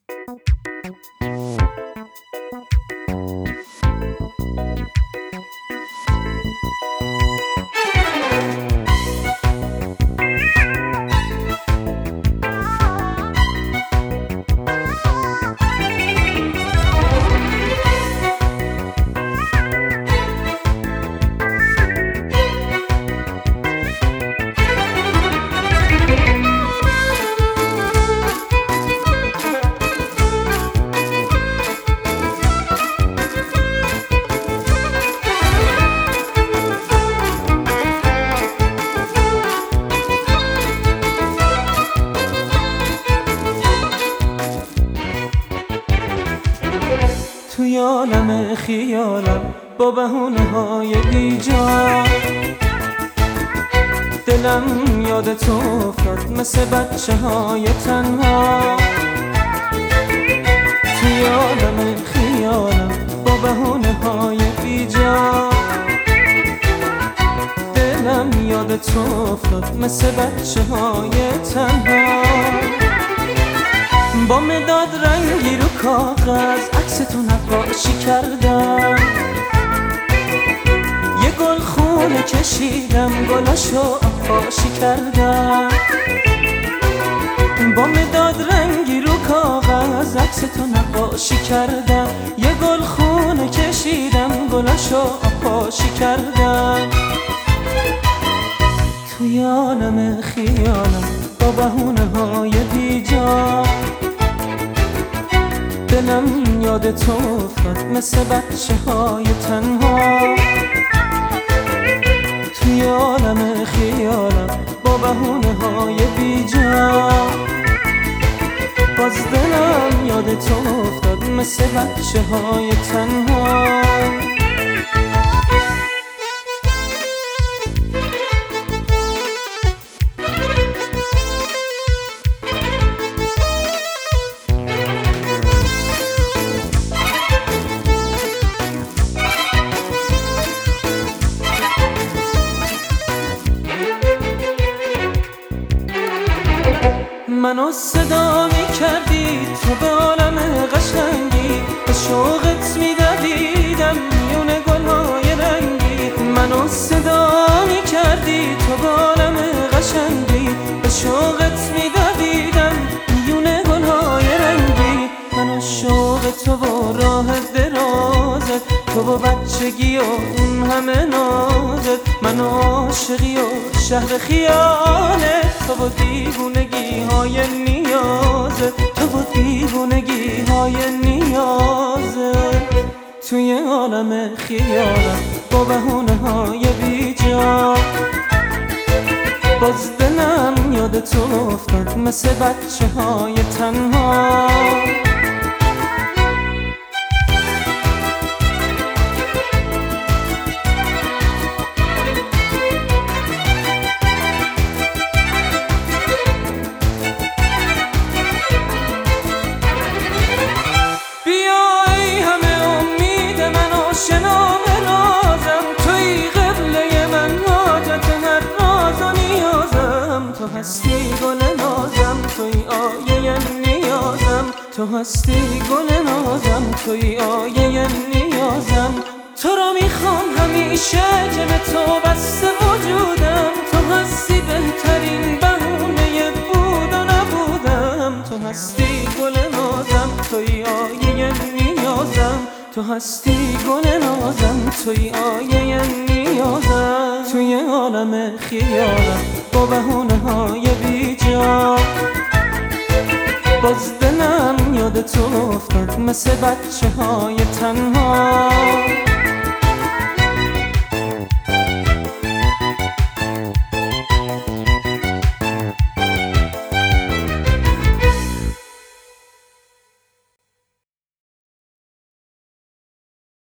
توی عالم خیالم با بهونه های بیجا، دلم یاد تو افتاد مثل بچه های تنها. توی عالم خیالم با بهونه های بیجا، دلم یاد تو افتاد مثل بچه های تنها. با مداد رنگی رو کاغذ عکس تو نقاشی کردم، یه گل خونه کشیدم گلاشو آغاشی کردم. با مداد رنگی رو کاغذ عکس تو نقاشی کردم، یه گل خونه کشیدم گلاشو آغاشی کردم. توی عالم خیالم با بهونه های بیجا، دلم یاد تو افتاد مثل بچه های تنها. توی عالم خیالم با بهونه های بیجا، باز دلم یاد تو افتاد مثل بچه های تنها. منو صدا می کردی تو به عالم قشنگی، به شوقت می دویدم میون گلهای رنگی. منو صدا می کردی تو به عالم قشنگی، به شوقت می دویدم میون گلهای رنگی. منو شوق تو و راه درازت، تو و بچگی و اون همه نازت. منو عاشقی و شهر خیالت، تو و دیوونگی های نیازت، تو و دیوونگی های نیازت. توی عالم خیالم با بهونه های بیجا، باز دلم یاد تو افتاد مثل بچه های تنها. تو هستی گل نازم توی آیه نیازم، تو هستی گل نازم توی آیه نیازم. تو رو میخوام همیشه که به تو بسته وجودم، تو هستی بهترین بهونه بود و نبودم. تو هستی گل نازم توی آیه نیازم، تو هستی گل نازم توی آیه نیازم. توی عالم خیالم با بهونه های بیجا، باز دلم یاد تو افتاد مثل بچه های تنها.